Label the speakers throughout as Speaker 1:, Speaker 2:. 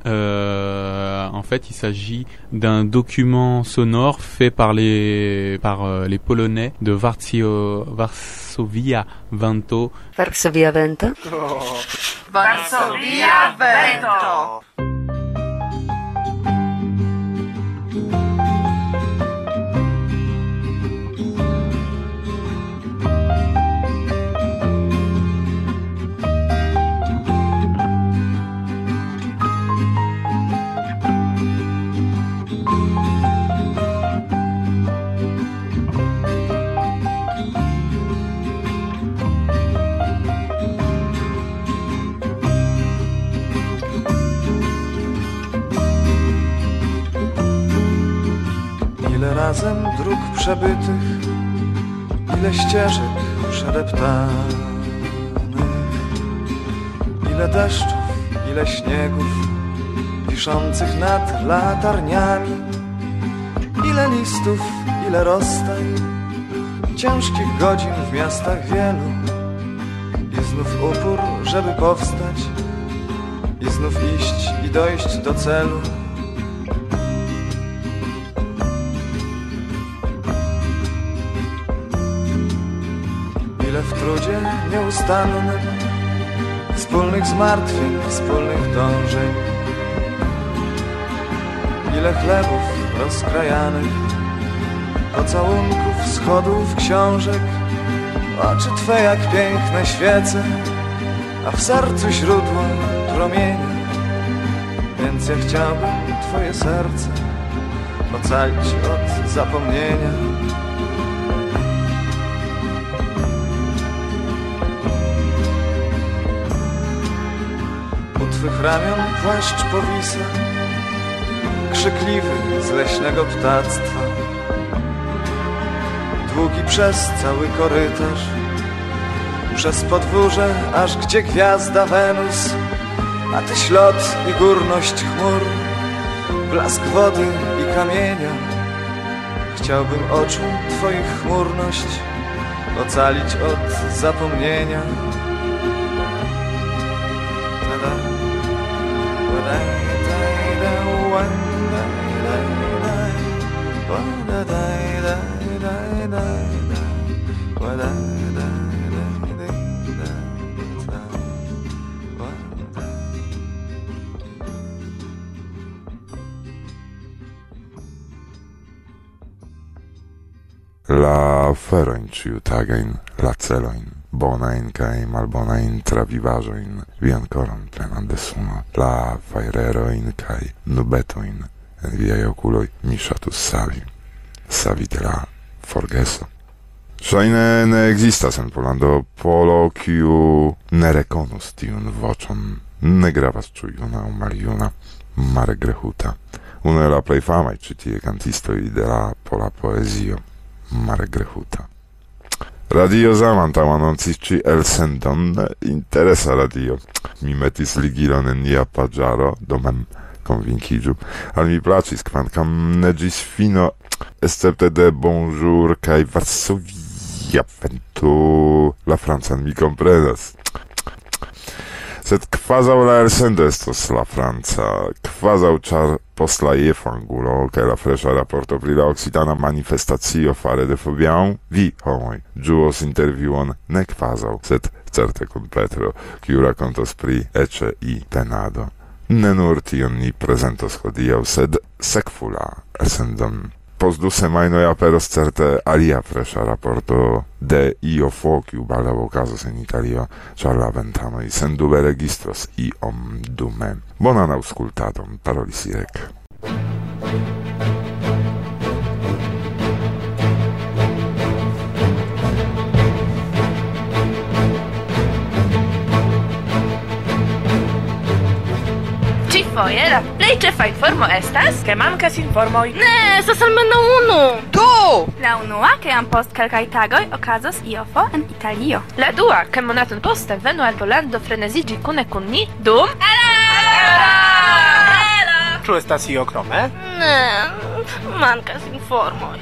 Speaker 1: En fait, il s'agit d'un document sonore fait par les Polonais de Varsovia Vento.
Speaker 2: Varsovia Vento.
Speaker 3: Oh. Varsovia Vento.
Speaker 4: Ile razem dróg przebytych, ile ścieżek przedeptanych, ile deszczów, ile śniegów wiszących nad latarniami, ile listów, ile rozstań, ciężkich godzin w miastach wielu i znów upór, żeby powstać i znów iść i dojść do celu. Ile w trudzie nieustannym, wspólnych zmartwień, wspólnych dążeń, ile chlebów rozkrajanych, pocałunków, schodów, książek, oczy Twe jak piękne świece, a w sercu źródło promienia. Więc ja chciałbym Twoje serce ocalić od zapomnienia. U Twych ramion płaszcz powisa, krzykliwy z leśnego ptactwa, długi przez cały korytarz, przez podwórze, aż gdzie gwiazda Wenus, a Ty ślot i górność chmur, blask wody i kamienia. Chciałbym oczu Twoich chmurność ocalić od zapomnienia.
Speaker 5: La feroin ciutagein, la celoin, bonain cae malbonain travivajoin, viancoron plenam de suno, la faereroin cae nubetoin, en viai oculoi mishatus savi, savi de la forgeso. Shaine ne existas en Polando polo, kiu ne reconus tiun vocon, ne gravas ciu juna o maljuna, mare grehuta, uno de la plei famai citie cantistoi de la pola poesio, mare grehuta. Radio Zamantam annoncis ci elsendon, interesa radio. Mi metis ligilon en nia paĝaro, do mem konvinciĝu. Al mi placis, kvankam ne ĝis fino, escepte de Bonjour kaj Varsovia Vento, la francan mi komprenas. Sed quasau la elsendo estos la franca, quasau char post la jefangulo kaj la fresha raporto pri la occitana manifestacio fare de Fobian, vi, homoi, ĝuos intervjuon ne quasau, sed certe kun Petro, kiu rakontos pri ecce i penado. Ne nur tion ni prezentos hodiaŭ, sed sekvu la elsendon. Post 2 semajnoj aperos certe alia fresha raporto de IOFO, kiu baldaŭ okazos en Italio, ĉar la ventanoj sendube registros iom dume. Bonan aŭskultadon, parolis Irek.
Speaker 6: Foje la plej ĉefa informo estas ke mankas informoj.
Speaker 7: Ne, estas almenaŭ unu.
Speaker 6: Do! La unua, ke jam post kelkaj tagoj okazos IOFO en Italio.
Speaker 7: La dua, ke monaton poste venu al Pollando freneziĝi kune kun ni dum
Speaker 8: Ĉu estas io krome?
Speaker 7: Ne, mankas informoj.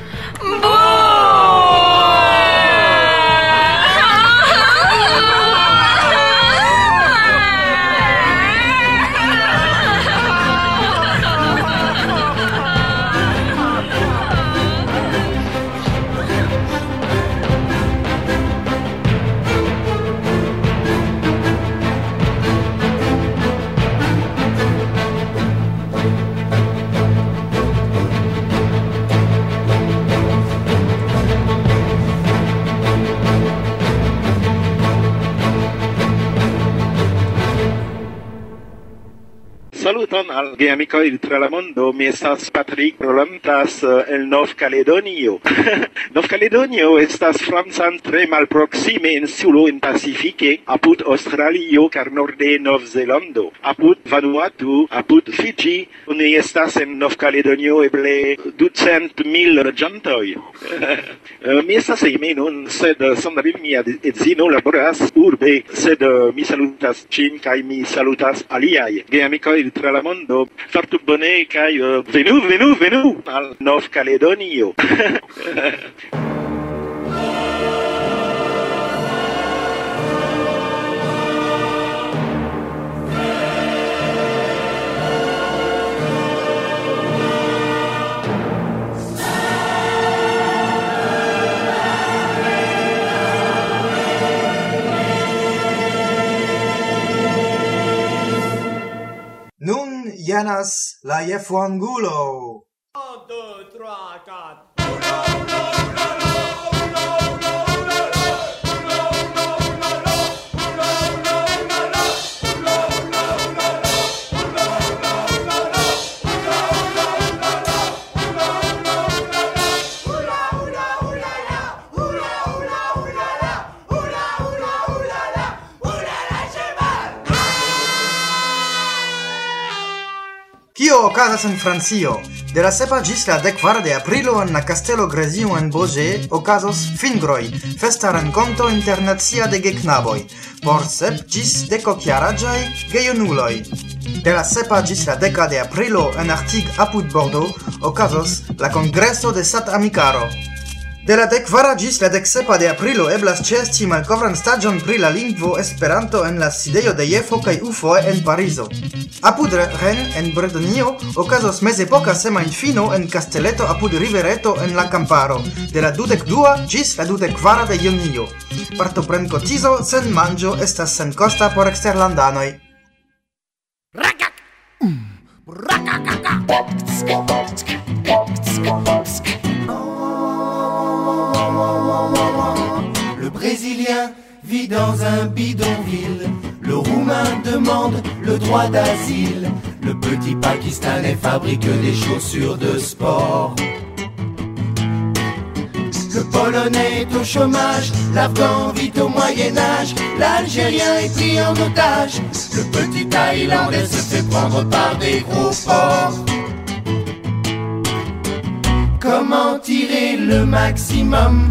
Speaker 2: Saluton al geamikoj tra la mondo, mi estas Patrick rolantas el Nov-Kaledonio. Nov-Kaledonio estas francan tre malproksime insulo en Pacifike, apud Aŭstralio kaj norde Nov-Zelando. Apud Vanuatu, apud Fiji, oni estas en Nov-Kaledonio eble 200,000 loĝantoj. Mi estas hejme nun, sed samtempe mia edzino laboras urbe, sed mi salutas ŝin kaj mi salutas aliaj geamikoj tra la mondo. Fartu bone kaj venu al Nov-Kaledonio.
Speaker 9: Nun jenas la jefuangulo.
Speaker 10: 1, 2, 3, 4.
Speaker 9: Kio okazas en Francio? De la 7 ĝis la 10 de aprilo en la Kastelo Grezio en Beaugé okazos Fingroj, festa renkonto internacia de geknaboj, por 7 ĝis 10-jaraĝaj gejunuloj. De la 7 ĝis la 10 de aprilo en Artigues apud Bordeaux okazos la Kongreso de Sat-Amikaro. De la 10 ĝis la 17 de aprilo eblas ĉeesti malkovran staĝon pri la lingvo Esperanto en la sidejo de Jefo kaj UFO en Parizo. Apud Rennes en Bretonio okazos mezepoka semajnfino en kasteleto apud rivereto en la kamparo, de la 22 ĝis la 24 de junio. Partoprenkotizo sen manĝo estas senkosta por eksterlandanoj.
Speaker 11: Le Brésilien vit dans un bidonville. Le Roumain demande le droit d'asile. Le petit Pakistanais fabrique des chaussures de sport. Le Polonais est au chômage. L'Afghan vit au Moyen-Âge. L'Algérien est pris en otage. Le petit Thaïlandais se fait prendre par des gros porcs. Comment tirer le maximum?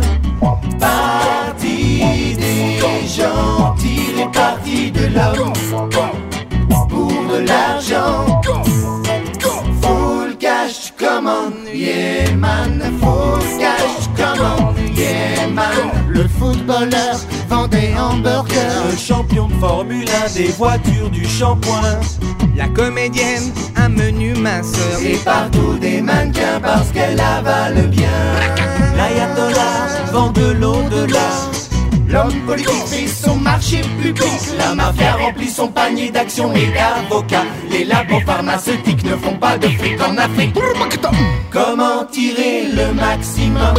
Speaker 11: Parti des gens, tirer parti de l'homme. Pour de l'argent, full cash, come on, yeah man. Full cash, come on, yeah man. Le footballeur vend des hamburgers.
Speaker 12: Le champion de Formule 1 des voitures du shampoing.
Speaker 13: La comédienne, un menu minceur.
Speaker 11: Et partout des mannequins parce qu'elle avale bien.
Speaker 12: L'ayatollah vend de l'au-delà.
Speaker 11: L'homme politique fait son marché public. La mafia remplit son panier d'actions et d'avocats. Les labos pharmaceutiques ne font pas de fric en Afrique. Comment tirer le maximum?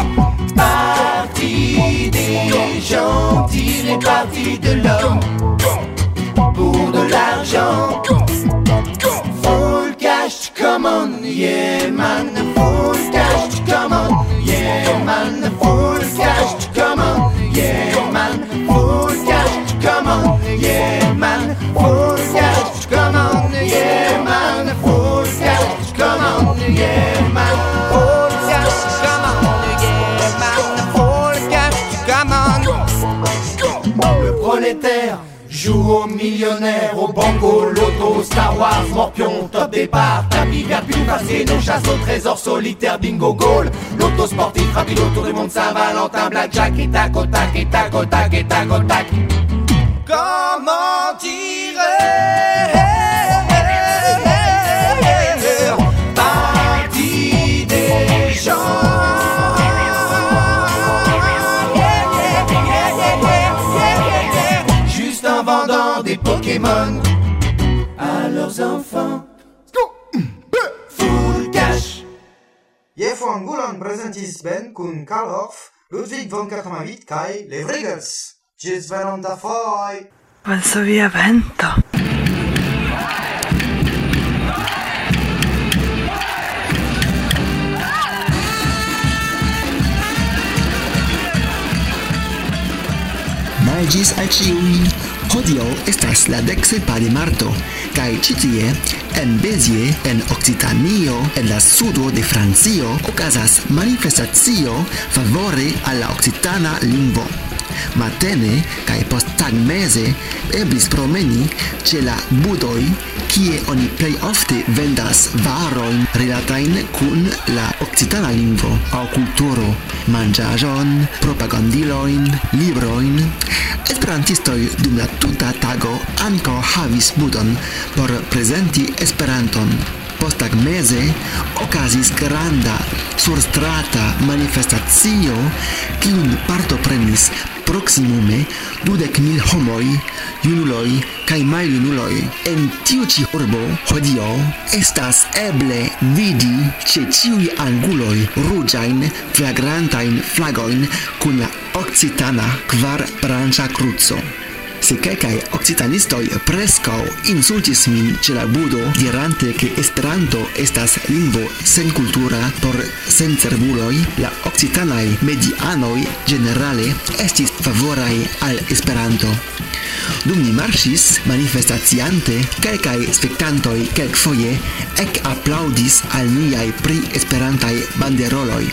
Speaker 11: Parti des gens, tirer parti de l'homme. Pour de l'argent, full cash, come on, yeah man. Full cash, come on, yeah man. Full cash, come on, yeah man. Full cash, come on, yeah man. Full cash, come on, yeah man. Full cash, come on, yeah man.
Speaker 13: Full cash, come on, yeah man. Full cash, come on.
Speaker 11: Le prolétaire joue au millionnaire, au banco, loto, Star Wars, morpion, top départ, tapis vert, puis passé, nos chasses au trésor, solitaire, bingo, goal, loto sportif, rapide autour du monde, Saint-Valentin, blackjack, et tac, au tac, et tac, au tac, et tac, au tac.
Speaker 13: Comment tirer
Speaker 11: parti des gens? Vendant des Pokémon à leurs enfants. Full cash.
Speaker 9: Jefuangulon presentis Ben kun Karl Orff, Ludwig von 88 kaj Les Vriggers. Ĝis venonta foi!
Speaker 3: Varsovia vento.
Speaker 14: salutaigis al ciui. Hodiaŭ estas la 17 de marto, kaj ĉi tie en Béziers, en Okcitanio, en la sudo de Francio, okazas manifestacio favore al la okcitana lingvo. Matene kaj posttagmeze eblis promeni ĉe la budoj, kie oni plej ofte vendas varojn rilatajn kun la okcitana lingvo aŭ kulturo, manĝaĵon, propagandilojn, librojn. Esperantistoj dum la tuta tago ankaŭ havis budon por prezenti Esperanton. Posttagmeze okazis granda surstrata manifestacio, kiun partoprenis proksimume 20,000 homoj, junuloj kaj maljunuloj. En tiu ĉi urbo hodiaŭ estas eble vidi ĉe ĉiuj anguloj ruĝajn flagrantajn flagojn kun la okcitana kvarbranĉa kruco. Se kelkaj okcitanistoj preskaŭ insultis min ĉe la budo, dirante ke Esperanto estas lingvo senkultura por sencerbuloj, la okcitanaj medianoj ĝenerale estis favoraj al Esperanto. Dum ni marŝis manifestaciante, kelkaj spektantoj kelkfoje ekaplaŭdis al niaj pri esperantaj banderoloj.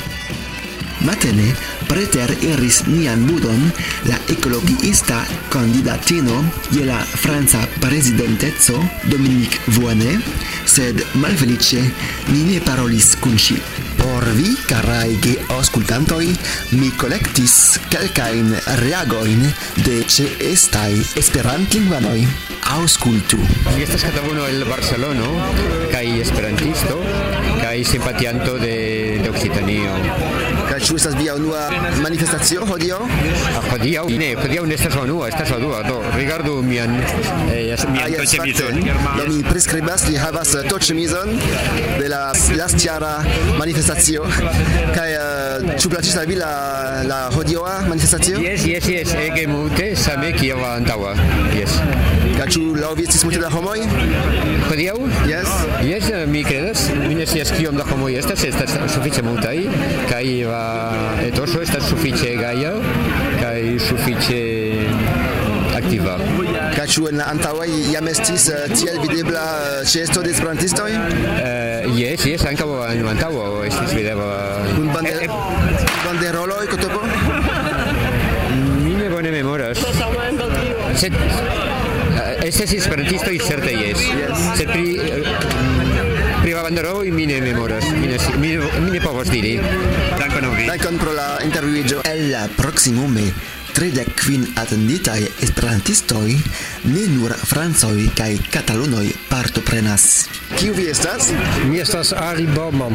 Speaker 14: Matene preter iris nian budon la ekologiista kandidatino je la franca prezidenteco Dominique Voynet, sed malfeliĉe ni ne parolis kun ŝi. Por vi, karaj geaŭskultantoj, mi kolektis kelkajn reagojn de ĉeestaj esperantlingvanoj. Aŭskultu.
Speaker 15: Mi estas Cataluno el Barcelono, kaj esperantisto, kaj simpatianto de Okcitanio.
Speaker 14: Kaj ĉu estas via unua manifestacio hodiaŭ?
Speaker 15: Hodiaŭ? Ne, hodiaŭ ne estas la unua, estas la dua. Do, rigardu mian toĉemizon.
Speaker 14: Do mi priskribas, li havas toĉemizon de la lastjara manifestacio. Kaj ĉu plaĉis al vi la hodiaŭa manifestacio?
Speaker 15: Jes, ege multe, same kiel la antaŭa. Jes.
Speaker 14: Kaj ĉu laŭ vi estis multe da homoj?
Speaker 15: Hodiaŭ? Jes, mi kredas. Mi ne scias kiom da homoj estas sufiĉe multaj, kaj la etoso estas sufiĉe gaja kaj sufiĉe aktiva.
Speaker 14: Kaj ĉu en la antaŭaj jam estis tiel videbla ĉeesto de esperantistoj?
Speaker 15: Jes, ankaŭ en la antaŭo estis videbla.
Speaker 14: Kun banderoloj, kotopo?
Speaker 15: Mi ne bone memoras. Sed estas esperantistoj certe jes. Sed pri la banderoloj mi ne memoras. Mi ne povas diri.
Speaker 14: Dankon pro la intervjuiĝo. El la proksimume 35 atenditaj esperantistoj, ne nur francoj kaj katalunoj partoprenas. Kiu vi estas?
Speaker 16: Mi estas Ari Baumann.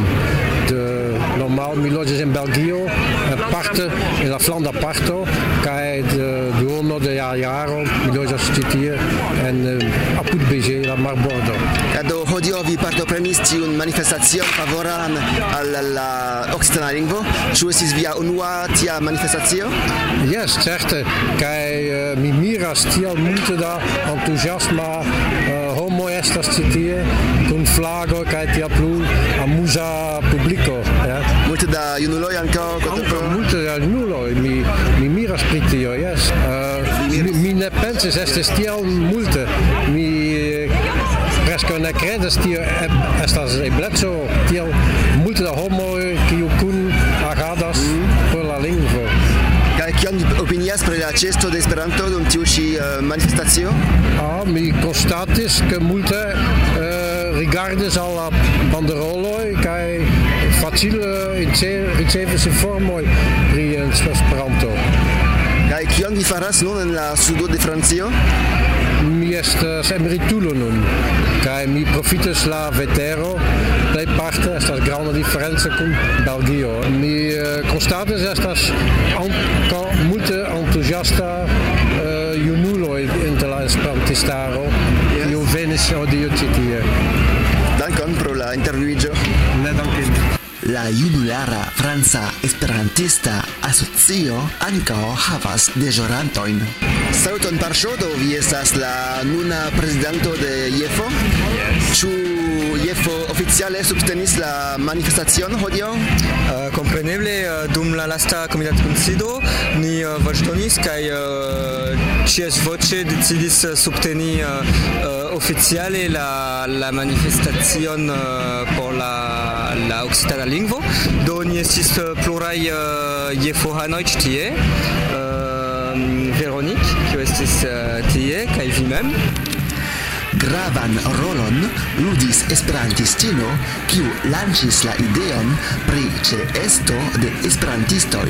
Speaker 16: Normal mi loĝas en Belgio, parte en la Flanda parto, kaj duono de la jaro mi loĝas ĉi tie en apud Béziers, la marbordo.
Speaker 14: Do hodiaŭ vi partoprenis tiun manifestacion favoran al la okcitana lingvo? Ĉu estis via unua tia manifestacio?
Speaker 16: Jes, certe, kaj mi miras tiel multe da entuziasma homoj estas ĉi tie kun flago kaj tiel plu amuza publiko.
Speaker 14: Multe da junuloj ankaŭ?
Speaker 16: Multe da junuloj, mi miras pri tio, jes. Mi ne pensis estis tiel multe. Mi preskaŭ ne kredas tio estas ebleco tiel multe da homoj kiu kun agadas por la lingvo.
Speaker 14: Kaj kion vi opinias pri la ĉeesto de Esperanto dum tiu ĉi manifestacio?
Speaker 16: Mi konstatis ke multe rigardis al la banderoloj kaj facile ricevis informoj pri Esperanto.
Speaker 14: Kaj kion vi faras nun en la sudo de Francio?
Speaker 16: Mi estas emeritulo nun, kaj mi profitas la vetero, plejparte estas granda diferenco kun Belgio. Mi konstatas estas ankaŭ multe entuziasta junuloj inter la esperantistaro, kiu venis hodiaŭ ĉi tie.
Speaker 14: Dankon pro la intervjuiĝo.
Speaker 16: Ne dankon.
Speaker 14: La junulara franca esperantista asocio ankaŭ havas deĵorantojn. Saluton Parŝo, do vi estas la nuna prezidanto de IEFO? Ĉu IEFO oficiale subtenis la manifestacion hodiaŭ?
Speaker 17: Kompreneble dum la lasta komitatkunsido ni voĉdonis kaj ĉies voĉe decidis subteni oficiale la manifestacion por la okcitana lingvo. Do ni estis pluraj jefohanoj ĉi tie. Véronique, kiu estis tie, kaj vi mem.
Speaker 14: Gravan rolon ludis esperantistino, kiu lanĉis la ideon pri ĉeesto de esperantistoj.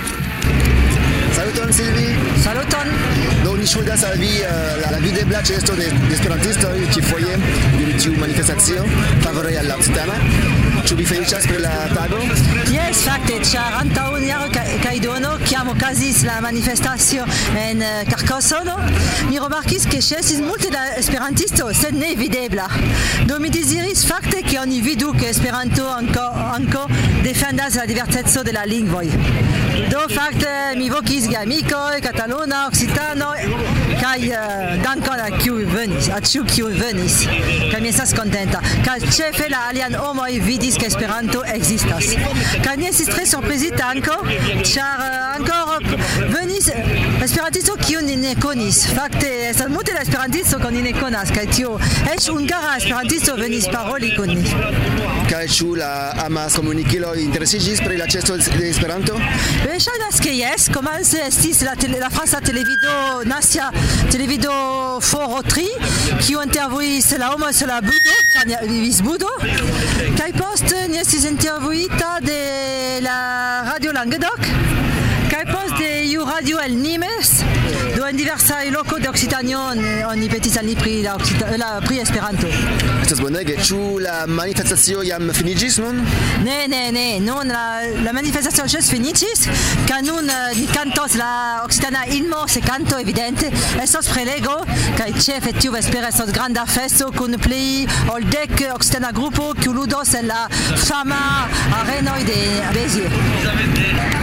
Speaker 18: Saluton Silvi.
Speaker 7: Saluton.
Speaker 18: Do ni ŝuldas al vi la videbla ĉeesto de esperantistoj ĉifoje de tiu manifestacio favore al la occitana. Ĉu vi feliĉas pri la tago?
Speaker 19: Jes, fakte, ĉar antaŭ jaro kaj duono, kiam okazis la manifestacio en Carcassonne, mi remarkis ke ĉesis multe da esperantisto, sed ne videbla. Do mi deziris fakte ke oni vidu ke Esperanto anko defendas la diverseco de la lingvoj. Do fakte mi vokis geamikoj, kataluna, occitano, kaj dankon al ĉiu kiu venis. Kaj mi estas kontenta. Kaj ĉefe la alian homoj vidis que Esperanto existas. Kaj mi estis tre surprizita ankaŭ, ĉar ankaŭ venis esperantisto kiun ni ne konis. Fakte estas multe da esperantisto kiun ni ne konas, kaj tio eĉ hungara esperantisto venis paroli kun ni.
Speaker 18: Kaj ĉu la amaskomunikiloj interesiĝis pri la ĉeesto de Esperanto?
Speaker 19: Ŝajnas ke jes, komence estis la franca televido nacia televido Foro 3, kiu intervjuis la homoj sur la Budo, ĉar vivis Budo, kaj poste ni estis intervjuita de la Radio Languedoc, kaj poste de iu radio el Nimes, do en diversaj lokoj de Okcitanio oni petis al ni pri Esperanto.
Speaker 18: Estas bonege. Ĉu la manifestacio jam finiĝis nun?
Speaker 19: Ne. Nun la manifestacio ĵus finiĝis, kaj nun ni kantos la okcitana himno, se kanto evidente. Estos prelego, kaj ĉefe tiuvespere estos granda festo kun pli ol 10 okcitana grupo kiu ludos en la fama arenoj de Béziers.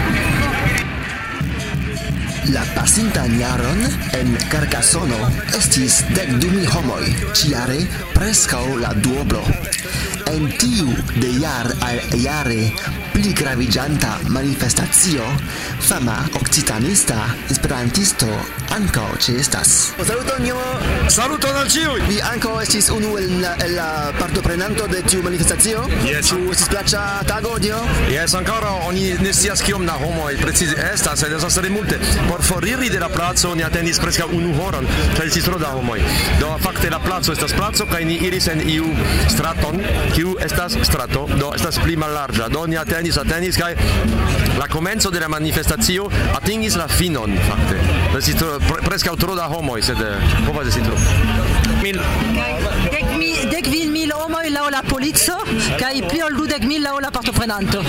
Speaker 14: La pasintan jaron en Carcassono estis 12,000 homoj, ĉiare preskaŭ la duoblo. En tiu de jar al jare pli graviĝanta manifestacio, fama okcitanista esperantisto ankaŭ ĉeestas.
Speaker 18: Saluton, Jomo!
Speaker 20: Saluton al ĉiuj!
Speaker 18: Vi ankaŭ estis unu el la partoprenanto de tiu manifestacio?
Speaker 20: Yes.
Speaker 18: Ĉu estis plaĉa tago, Dio?
Speaker 20: Yes, ankoraŭ oni ne scias kiom da homoj precize estas, sed estas tre multe. Por foriri de la placo ni atendis preskaŭ 1 horon, ĉar estis tro da homoj. Do fakte la placo estas placo kaj ni iris en iu straton, kiu estas strato, do estas pli mallarĝa. Do ni atendis kaj la komenco de la manifestacio atingis la finon fakte. Estis preskaŭ tro da homoj, sed povas esti tro.
Speaker 19: 10,000 homoj laŭ la polico kaj pli ol 20,000 laŭ la partoprenanto.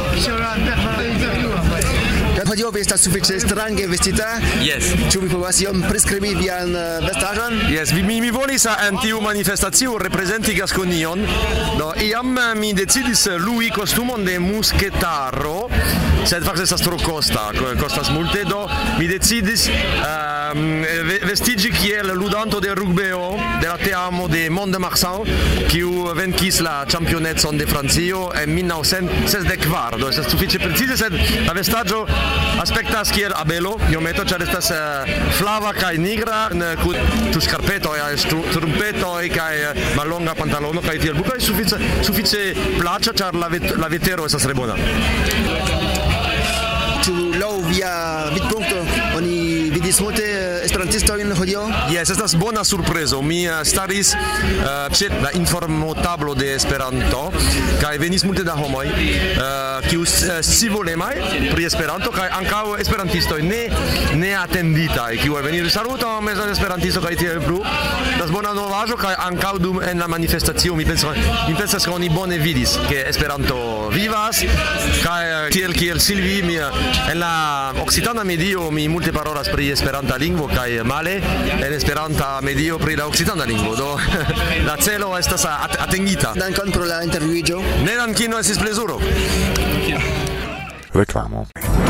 Speaker 18: Hodiaŭ vi estas sufiĉe strange vestita.
Speaker 20: Yes.
Speaker 18: Ĉu vi povas iom priskribi vian vestaĵon?
Speaker 20: Yes, mi volis en tiu manifestacio reprezenti Gaskonion. Do iam mi decidis lui kostumon de musketaro, sed fakte estas tro kostas multe, do mi decidis vestiĝi kiel ludanto de rugbeo de la teamo de Mont-de-Marsan, kiu venkis la ĉampionecon de Francio en 1964. Do estas sufiĉe precize, sed la vestaĵo aspektas kiel abelo, iometo, ĉar estas flava kaj nigra, kun skarpetoj, trumpetoj kaj mallonga pantalono kaj tiel bukaj sufiĉe plaĉa, ĉar la vetero estas tre bona.
Speaker 18: Ĉu laŭ via vidpunkto oni vidis multe esperantistojn hodiaŭ?
Speaker 20: Jes, estas bona surprezo. Mi staris ĉe la informotablo de Esperanto kaj venis multe da homoj kiu scivolemaj pri Esperanto kaj ankaŭ esperantistoj ne atenditaj, kiu alvenis saluton, mi estas esperantisto kaj tiel plu. Estas bona novaĵo kaj ankaŭ dum en la manifestacio mi pensas ke oni bone vidis ke Esperanto vivas kaj tiel kiel Silvi mi en la okcitana medio mi multe parolas pri Esperanta lingvo kaj male en Esperanta medio pri la okcitana lingvo. Do la celo estas atingita.
Speaker 18: Dankon pro la intervjuiĝo.
Speaker 20: Ne dankino, estis plezuro.
Speaker 5: Reklamo.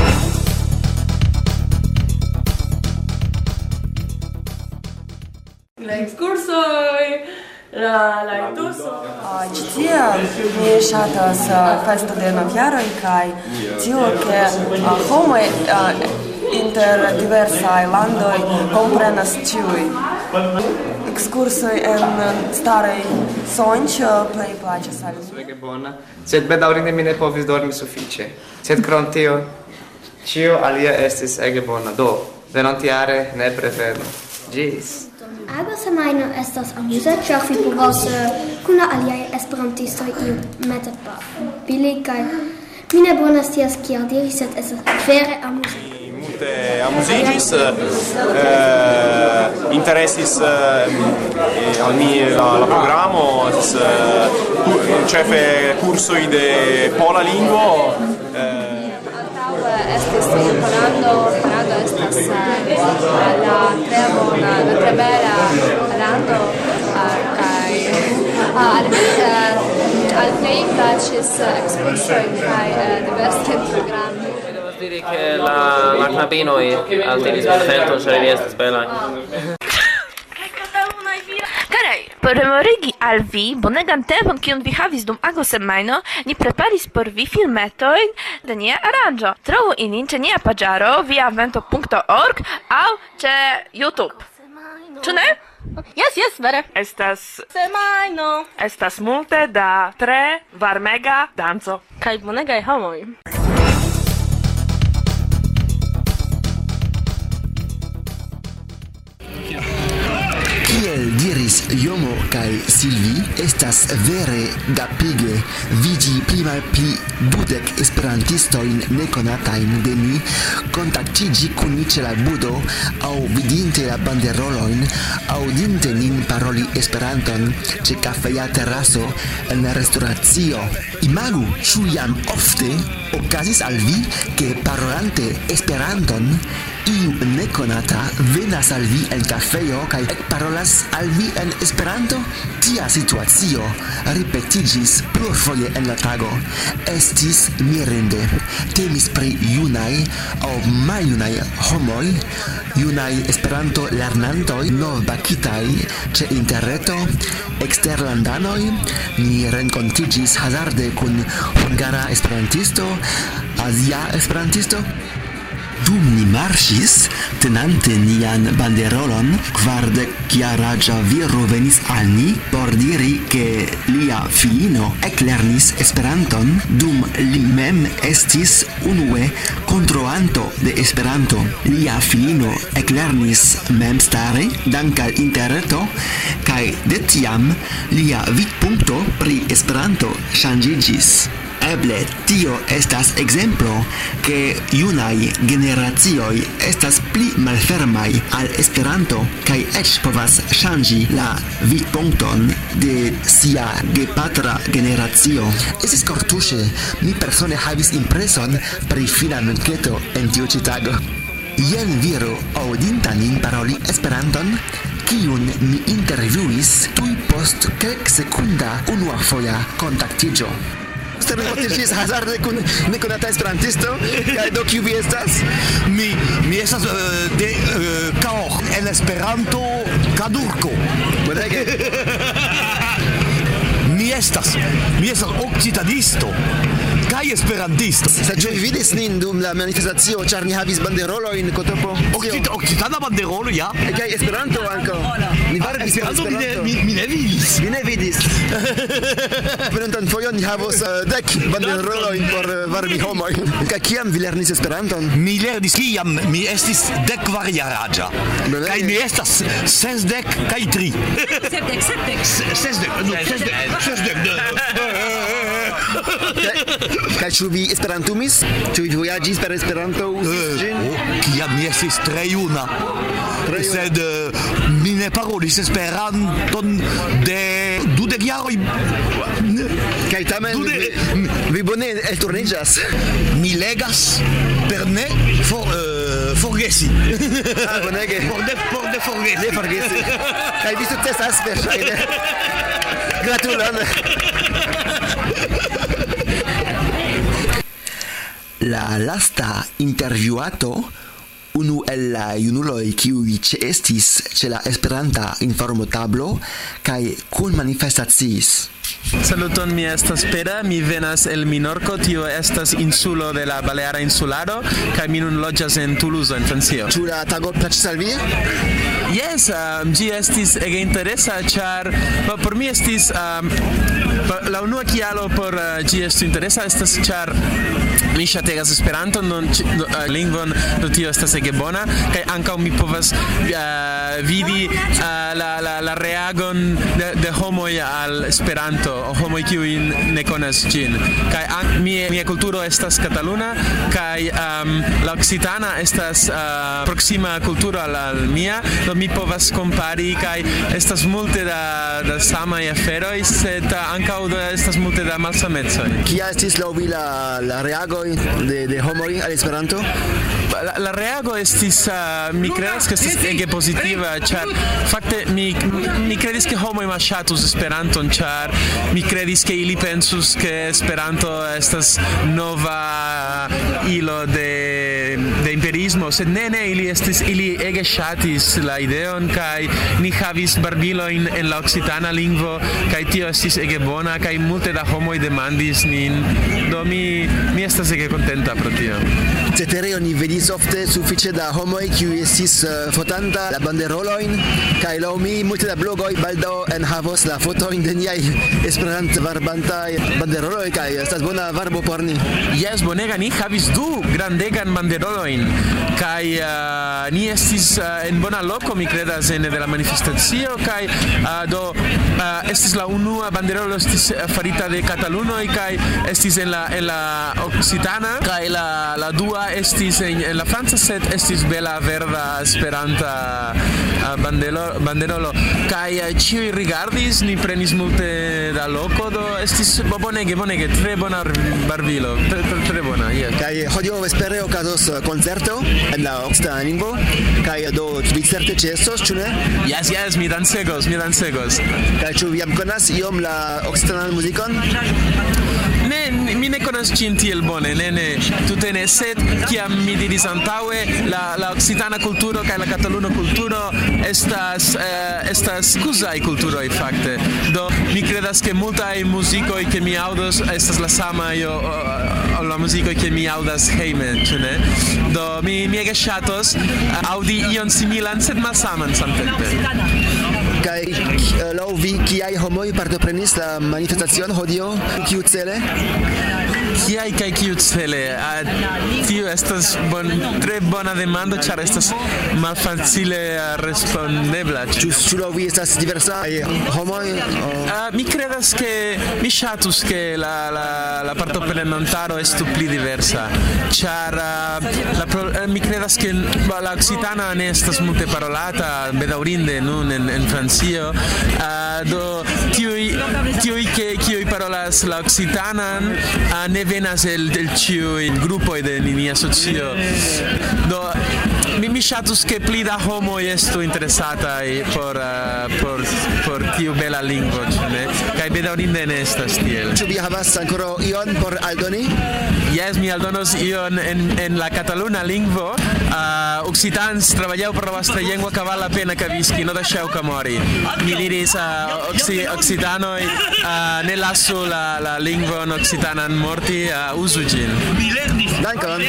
Speaker 21: La ekskursoj, la etuso.
Speaker 22: Ĉi tie mi ŝatas festo de novjaroj kaj tio, ke homoj inter diversaj landoj komprenas ĉiuj. Ekskursoj en staraj Sonĉo plej plaĉas al mi.
Speaker 1: Ege bona, sed bedaŭrinde mi ne povis dormi sufiĉe. Sed krom tio, ĉio alia estis ege bona. Do, venontjare nepre venu. Ĝis.
Speaker 4: Agosemajno estas amuza, ĉar vi povas kun la aliaj esperantistoj iomete babili kaj mi ne bone scias kiel diri, sed estas vere amuza.
Speaker 23: Multe amuziĝis, interesis al mi la programo, ĉefe kursoj de pola lingvo.
Speaker 24: Estis Parado estas la tre bela lando kaj al plej plaĉis ekskursoj kaj diversaj programoj.
Speaker 25: Devas diri ke la knabinoj altiris akcenton, ĉar ili estas belaj.
Speaker 7: Karaj, por memorigi al vi bonegan tempon, kiun vi havis dum agosemajno, ni preparis por vi filmetojn de nia aranĝo. Trovu ilin ĉe nia paĝaro viavento.org aŭ ĉe YouTube. Ĉu ne?
Speaker 6: Yes, vere.
Speaker 7: Estas multe da tre varmega danco.
Speaker 6: Kaj bonegaj homoj.
Speaker 14: Kiel diris Jomo kaj Silvi, estas vere gapige vidi pli malpli 20 esperantistojn nekonatajn de ni kontaktiĝi kun ni ĉe la budo aŭ vidinte la banderolojn, aŭdinte nin paroli Esperanton ĉe kafeja teraso en la restoracio. Imagu, ĉu jam ofte okazis al vi, ke parolante Esperanton iu nekonata venas al vi en kafejo kaj ekparolas al vi en Esperanto? Tia situacio ripetiĝis plurfoje en la tago. Estis mirinde. Temis pri junaj aŭ maljunaj homoj, junaj Esperanto-lernantoj novbakitaj ĉe interreto, eksterlandanoj. Ni renkontiĝis hazarde kun hungara esperantisto, azia esperantisto. Dum ni marŝis, tenante nian banderolon, 40-jaraĝa viro venis al ni por diri, ke lia filino eklernis Esperanton, dum li mem estis unue kontrolanto de Esperanto. Lia filino eklernis memstare dank al interreto, kaj de tiam lia vidpunkto pri Esperanto ŝanĝiĝis. Eble tio estas ekzemplo, ke junaj generacioj estas pli malfermaj al Esperanto kaj eĉ povas ŝanĝi la vidpunkton de sia gepatra generacio. Estis kortuŝe, mi persone havis impreson pri fina enketo en tiu ĉi tago. Jen viro aŭdinta nin paroli Esperanton, kiun mi intervjuis tuj post kelksekunda unuafoja kontaktiĝo. Mi kontaktiĝis hazarde kun nekonata esperantisto, kaj do kiu vi estas?
Speaker 26: Mi estas de Kaoh, en Esperanto Kadurko.
Speaker 14: Bonege.
Speaker 26: Mi estas okcitanisto kaj esperantisto.
Speaker 14: Sed ĉu vi vidis nin dum la manifestacio, ĉar ni havis banderolojn kontrapo?
Speaker 26: Okcitana banderolo, ja.
Speaker 14: Kaj Esperanto ankaŭ. Ni varbis
Speaker 26: Esperanto mi ne vidis.
Speaker 14: Vi ne vidis. Venontan fojon ni havos 10 banderolojn por varbi homojn. Kaj kiam vi lernis Esperanton?
Speaker 26: Mi lernis kiam mi estis 10-jaraĝa. Kaj mi estas 63. 60.
Speaker 14: Kaj ĉu vi esperantumis? Ĉu vi vojaĝis per Esperanto?
Speaker 26: Kiam mi estis tre juna. Sed mi ne parolis Esperanton de 20 jaroj.
Speaker 14: Kaj tamen vi bone elturniĝas.
Speaker 26: Mi legas per ne forgesi.
Speaker 14: Bonege.
Speaker 26: Por ne forgesi.
Speaker 14: Ne forgesi. Kaj vi sukcesas verŝajne. Gratulon. La lasta intervjuato, unu el la junuloj kiuj ĉeestis ĉe la Esperanta informotablo kaj kunmanifestaciis.
Speaker 2: Saluton, mi estas Pera, mi venas el Minorco, tio estas insulo de la Baleara Insularo, kaj mi nun loĝas en Toulouse, en Francio.
Speaker 18: Ĉu la tago plaĉis al vi?
Speaker 2: Yes, ĝi estis ege interesa, ĉar por mi estis la unua kialo por ĝi esti interesa estas ĉar mi ŝategas Esperanton, lingvon, do tio estas ege bona, kaj ankaŭ mi povas vidi la reagon de homoj al Esperanto, homoj kiuj ne konas ĝin. Kaj mia kulturo estas kataluna, kaj la okcitana estas proksima kulturo al mia, do mi povas kompari, kaj estas multe da samaj aferoj, sed ankaŭ estas multe da malsamecoj.
Speaker 18: Kia estis laŭ vi la reagoj de homoj al Esperanto?
Speaker 2: La reago estis, mi credas que estis ege positiva, ĉar fakte mi credis ke homoj malŝatus Esperanton, ĉar mi credis ke ili pensus ke Esperanto estas nova ilo de imperiismo, sed ne, ili ege ŝatis la ideon, kaj ni havis barbilojn en la okcitana lingvo, kaj tio estis ege bona, kaj multe da homoj demandis nin, do mi estas ege kontenta pro tio.
Speaker 18: Cetere oni vidis ofte sufiĉe da homoj kiuj estis fotanta la banderolojn, kaj laŭ mi multe da blogoj baldaŭ enhavos la fotojn de niaj esperant-varbantaj banderoloj, kaj estas bona varbo por ni.
Speaker 2: Jes, bonega, ni havis 2 grandegan banderolojn, kaj ni estis en bona loko, mi credas, ene de la manifestacio, kaj estis la unua banderolo estis farita de katalunoj, kaj estis en la okcitana, kaj la dua estis en la franca, sed estis bela verda esperanta banderolo, kaj ĉiuj rigardis, ni prenis multe da loko, do estis bonege, tre bona barbilo, tre bona, yes.
Speaker 18: Kaj hodiaŭ vespere okazos koncerto en la okcitana lingvo, kaj do vi certe ĉeestos, ĉu ne?
Speaker 2: Yes, mi dancegos.
Speaker 18: Kaj ĉu vi jam konas iom la okcitanan muzikon?
Speaker 2: Ne, mi ne konas ĝin tiel bone, ne, tute ne, sed kiam mi diris antaŭe, la okcitana kulturo kaj la kataluna kulturo estas kuzaj kulturoj fakte. Do mi kredas ke multaj muzikoj ke mi aŭdos estas la samaj ol la muzikoj ke mi aŭdas hejme, ĉu ne? Do mi ege ŝatos aŭdi ion similan, sed malsaman samtempe.
Speaker 18: Kaj laŭ vi, kiaj homoj partoprenis la manifestacion hodiaŭ, kiucele?
Speaker 2: Kiaj kaj kiucele? Tio estas tre bona demando, ĉar estas malfacile respondebla.
Speaker 18: Ĉu laŭ vi estas diversaj homoj?
Speaker 2: Mi kredas ke mi ŝatus ke la partoprenantaro estu pli diversa, ĉar mi kredas ke la okcitana ne estas multe parolata, bedaŭrinde nun en Francio, do tiuj kiuj parolas la okcitanan ne venas el ĉiuj grupoj de nia socio. Do mi ŝatus ke pli da homoj estu interesataj por tiu bela lingvo, ĉu ne? Kaj bedaŭrinde ne estas tiel.
Speaker 18: Ĉu vi havas ankoraŭ ion por aldoni?
Speaker 2: Yes, mi aldonos ion en la kataluna lingvo. Occitans, treballeu per la vostra llengua que val la pena que visqui, no deixeu que mori. Mi diris occitanoi, ne lasu la lingvon occitanan morti, usu ĝin.
Speaker 18: Dankon.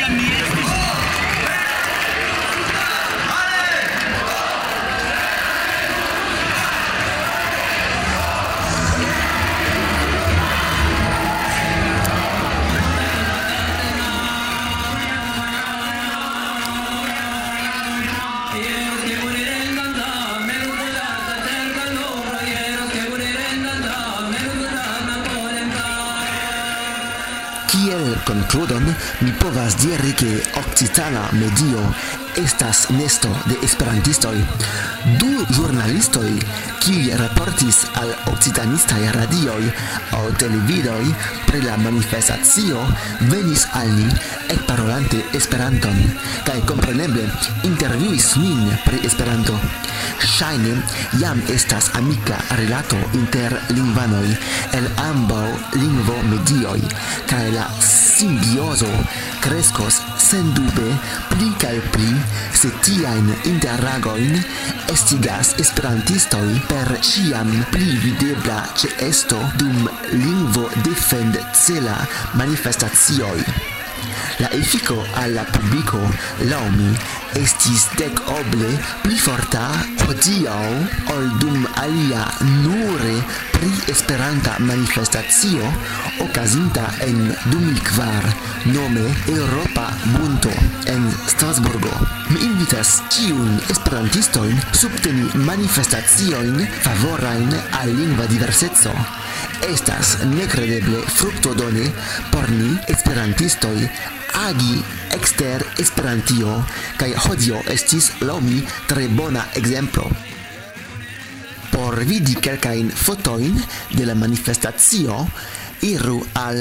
Speaker 18: Concludon, mi povas diri ke okcitana medio estas nesto de esperantistoj. 2 ĵurnalistoj, kiuj raportis al okcitanistaj radioj aŭ televidoj pri la manifestacio, venis al ni ekparolante Esperanton kaj kompreneble intervjuis nin pri Esperanto. Ŝajne jam estas amika rilato inter lingvanoj el ambaŭ lingvomedioj kaj la simbioso crescos sendube pli kaj pli se tiajn interagojn estigas esperantistoj per ĉiam pli videbla ĉeesto dum lingvo defend-cela manifestacioj. La efiko al la publiko laŭ mi estis dekoble pli forta hodiaŭ ol dum alia nure pri esperanta manifestacio okazinta en 2004 nome Europa Bunto en Strasburgo. Mi invitas ĉiujn esperantistojn subteni manifestaciojn favorajn al lingva diverseco. Estas nekredeble fruktodone por ni esperantistoj agi ekster Esperantio kaj hodiaŭ estis laŭ mi tre bona ekzemplo. Por vidi kelkajn fotojn de la manifestacio, iru al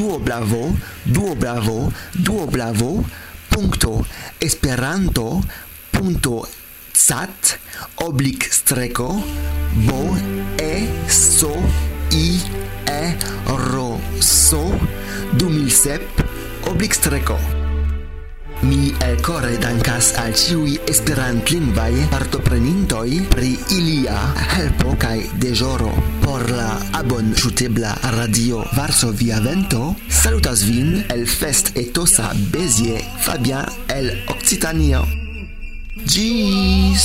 Speaker 18: www.esperanto.sat/boeso2007/. Mi elkore dankas al ĉiuj esperantlingvaj partoprenintoj pri ilia helpo kaj deĵoro. Por la abonŝutebla radio Varsovia Vento salutas vin el Fest etosa Béziers Fabien el Occitanio. Ĝis!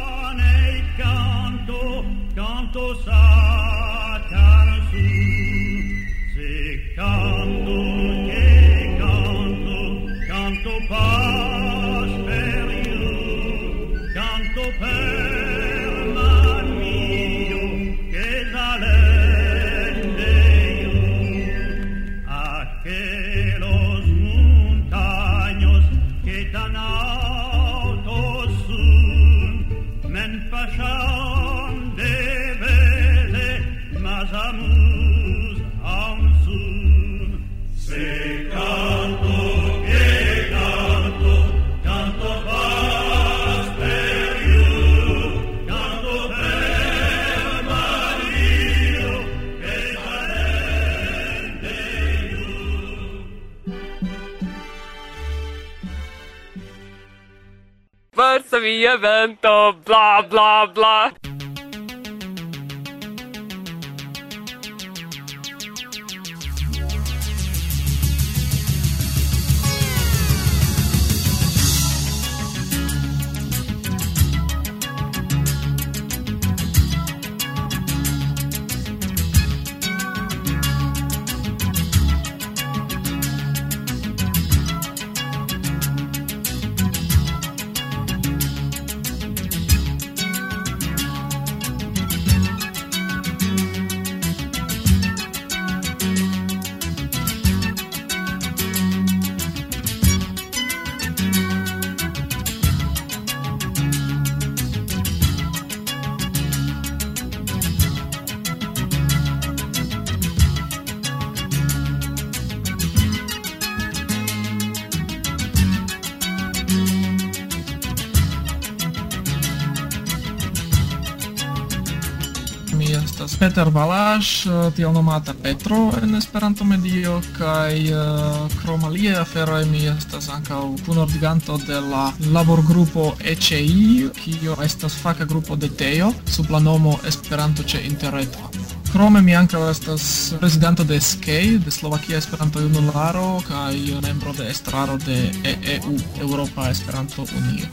Speaker 21: Varsovia Vento, bla bla bla.
Speaker 8: Estas Peter Balázs, tiel nomata Petro en Esperanto medio, kaj krom aliaj aferoj mi estas ankaŭ kunordiganto de la laborgrupo ECI, kio estas faka grupo de TEO sub la nomo Esperanto ĉe interreto. Krome mi ankaŭ estas prezidanto de SKEI, de Slovakia Esperanto-Junularo, kaj membro de estraro de EEU, Eŭropa Esperanto-Unio.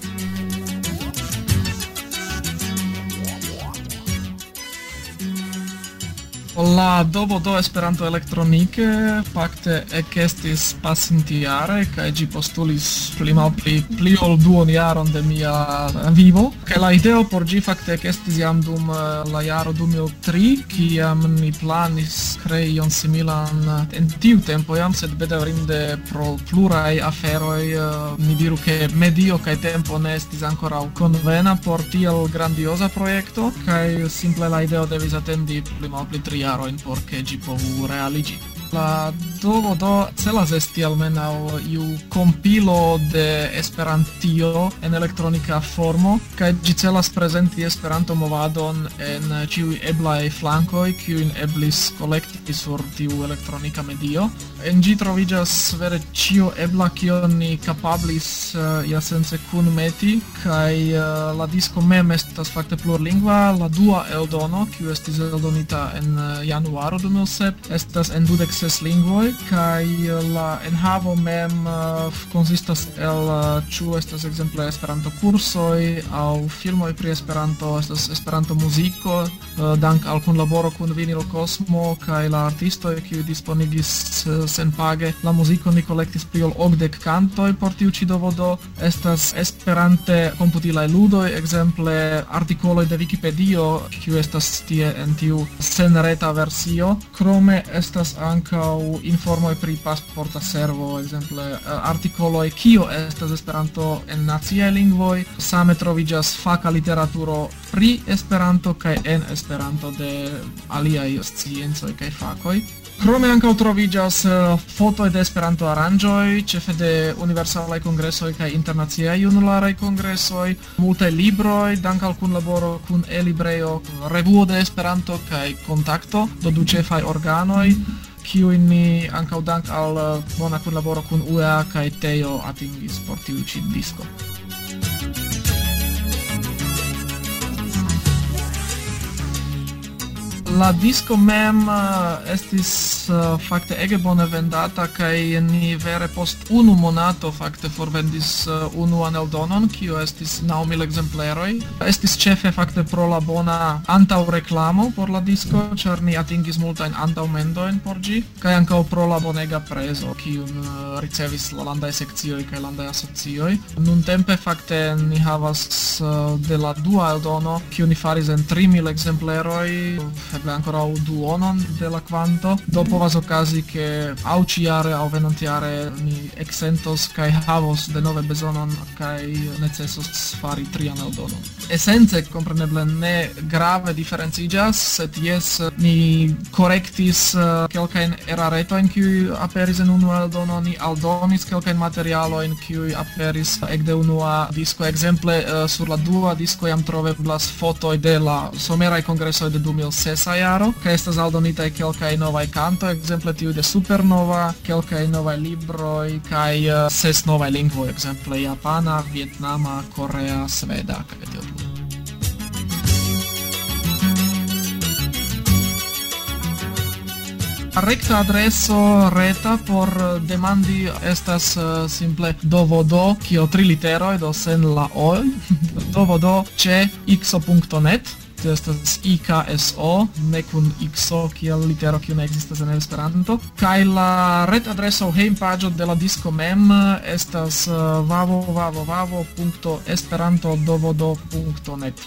Speaker 8: La dobo do Esperanto elektronike fakte ekestis pasintjare kaj ĝi postulis pli ol duonjaron de mia vivo. Kaj la ideo por ĝi fakte ekestis jam dum la jaro 2003, kiam ni planis krei ion similan en tiu tempo jam, sed bedaŭrinde pro pluraj aferoj ni diru ke medio kaj tempo ne estis ankoraŭ konvena por tiel grandioza projekto, kaj simple la ideo devis atendi pli 3 jarojn por ke ĝi povu realiĝi. La dovodo celas esti almenaŭ iu kompilo de Esperantio en elektronika formo, kaj ĝi celas prezenti Esperanto-movadon en ĉiuj eblaj flankoj, kiujn eblis kolekti sur tiu elektronika medio. En ĝi troviĝas vere ĉio ebla, kion ni kapablis iasence kunmeti, kaj la disko mem estas fakte plurlingva. La dua eldono, kiu estis eldonita en januaro 2007, estas en 26 lingvoj, kaj la enhavo mem konsistas el ĉu estas ekzemple Esperanto-kursoj aŭ filmoj pri Esperanto, estas Esperanto-muziko, dank al kunlaboro kun Vinyl Cosmo kaj la artistoj, kiuj disponigis senpage la muzikon. Ni kolektis pli ol 80 kantoj por tiu ĉi dovodo. Estas Esperante komputilaj ludoj, ekzemple artikoloj de Vikipedio, kiu estas tie en tiu senreta versio. Krome estas ankaŭ informoj pri pasporta servo, ekzemple artikoloj kio estas Esperanto en naciaj lingvoj. Same troviĝas faka literaturo pri Esperanto kaj en Esperanto de aliaj sciencoj kaj fakoj. Krome ankaŭ troviĝas fotoj de Esperanto-aranĝoj, ĉefe de universalaj kongresoj kaj internaciaj junularaj kongresoj, multaj libroj, dank al kunlaboro kun e-librejo, revuo de Esperanto kaj Kontakto, do du ĉefaj organoj, kiujn ni ankaŭ dank al bona kunlaboro kun UEA kaj Tejo atingis por tiu ĉi disko. La disco mem estis fakte ege bone vendata, kaj ni vere post 1 monato fakte forvendis unuan eldonon, kiu estis 9,000 ekzempleroj. Estis ĉefe fakte pro la bona antaŭreklamo por la disko, ĉar ni atingis multajn antaŭmendojn por ĝi, kaj ankaŭ pro la bonega prezo, kiun ricevis la landaj sekcioj kaj landaj asocioj. Nuntempe fakte ni havas de la dua eldono, kiu ni faris en 3,000 ekzempleroj, ancora duonon de la kvanto, do povas okazi ke aŭ ĉiare aŭ venontjare ni eksentos kaj havos denove bezonon kaj necesos fari 3an eldonon. Esence kompreneble ne grave diferenciĝas, sed jes ni korektis kelkajn eraretojn, kiuj aperis en unua eldono, ni aldonis kelkajn materialojn, kiuj aperis ekde unua disko. Ekzemple sur la dua disko jam troveblas fotoj de la someraj kongresoj de 2006 jaro, kaj estas aldonitaj kelkaj novaj kantoj, ekzemple tiu de Supernova, kelkaj novaj libroj kaj 6 novaj lingvoj, ekzemple japana, vietnama, korea, sveda kaj tio plu. Rekta adreso reta por demandi estas simple dovodo, kio 3 literoj, do sen la o, dovodo ĉe ixo.net. Estas IKSO, ne kun XO, kiel litero kiu ne ekzistas en Esperanto. Kaj la retadreso hejmpaĝo de la disko mem estas www.esperantodovodo.net.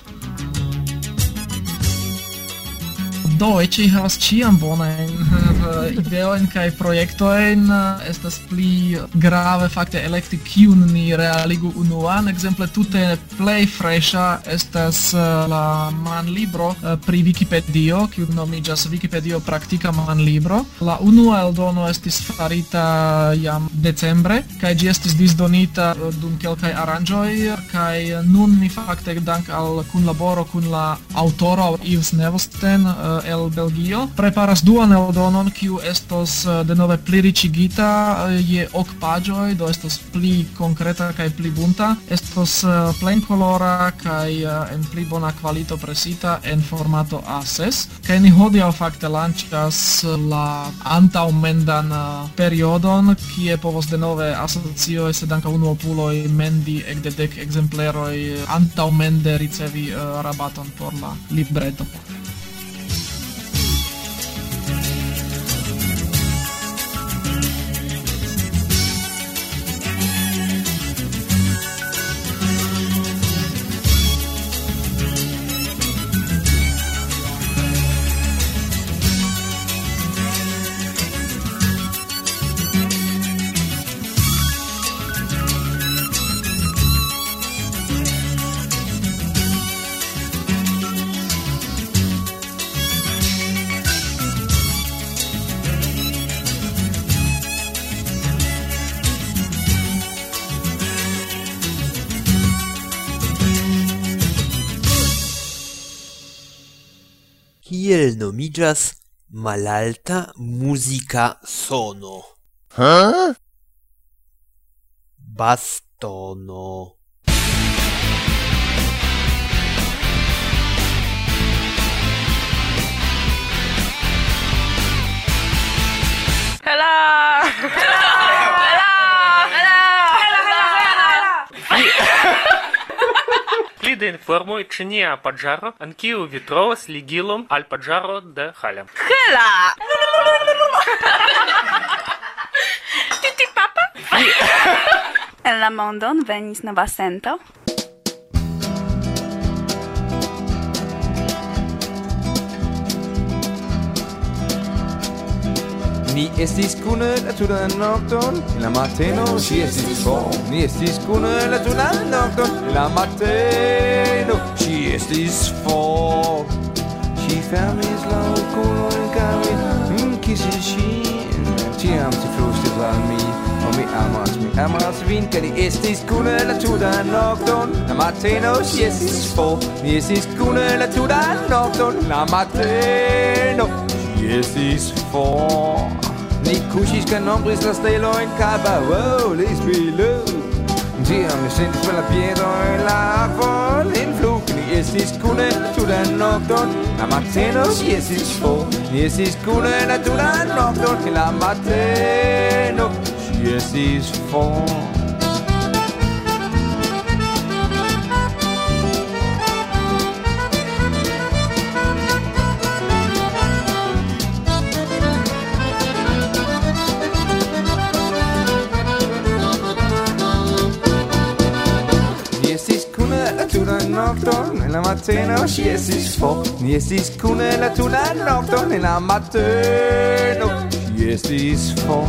Speaker 8: Do, ecce havas ĉiam bonajn ideojn kaj projektojn, estas pli grave fakte elekti kiun ni realigu unuan. Ekzemple tute plej freŝa estas la manlibro pri Vikipedio, kiu nomiĝas Vikipedio praktika manlibro. La unua eldono estis farita jam decembre, kaj ĝi estis disdonita dum kelkaj aranĝoj, kaj nun ni fakte dank al kunlaboro kun la aŭtoro Yves Nevosten el Belgio preparas duan eldonon, kiu estos denove pli riĉigita je ok paĝoj, do estos pli konkreta kaj pli bunta, estos plenkolora kaj en pli bona kvalito presita en formato A6, kaj ni hodiaŭ fakte lanĉas la antaŭmendan periodon, kie povos denove asocioj sed ankaŭ unuopuloj mendi ekde 10 ekzempleroj antaŭmende ricevi rabaton por la libreto.
Speaker 3: kiel nomiĝas malalta muzika sono? Bastono.
Speaker 9: Pli da informoj, ĉe nia paĝaro, en kiu vi trovas ligilon al paĝaro de Hela.
Speaker 7: Hela! Titi papa?
Speaker 6: En la mondon venis nova sento.
Speaker 10: Ni estis kune la tutan nokton, la mateno ŝi estis for. Ni estis kune la tutan nokton, la mateno ŝi estis for. Ŝi fermis la okulojn kaj mi kisis ŝin. Tiam ŝi flustris al mi, mi amas vin, kaj ni estis kune la tutan nokton, la mateno ŝi estis for. Ni estis kune la tutan nokton, la mateno ŝi estis for. Ni kuŝis kaj nombris la stelojn kaj parolis plu. Tiam mi sentis per la piedoj la akvon influgi. Ni estis kune la tutan nokton, la mateno ŝi estis for. Ni estis kune la tutan nokton, la mateno ŝi estis for. Tutan nokton, la mateno ŝi estis for. Ni estis kune la tutan nokton, la mateno ŝi estis for.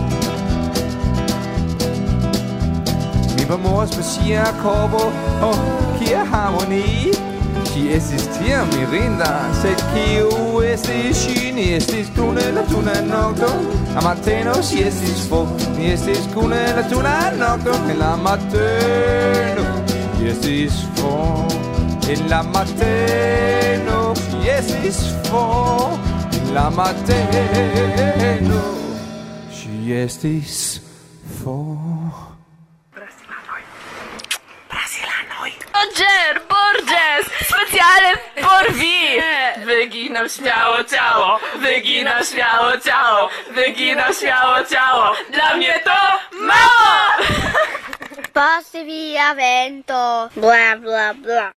Speaker 10: Mi memoras per ŝia korpo, kia harmoni. Ŝi estis tiam mirinda, sed kiu estis ŝi? Ni estis kune la tutan nokton, la mateno ŝi estis for. Ni estis kune la tutan nokton, la mateno ŝi estis for. En la mateno ŝi estis for. En la mateno ŝi estis for.
Speaker 7: Roger Borges, speciale por vi. Vegina śmiało ciało, vegina śmiało ciało, vegina śmiało ciało. Dla mnie to mało!
Speaker 4: Passi via vento, bla bla bla.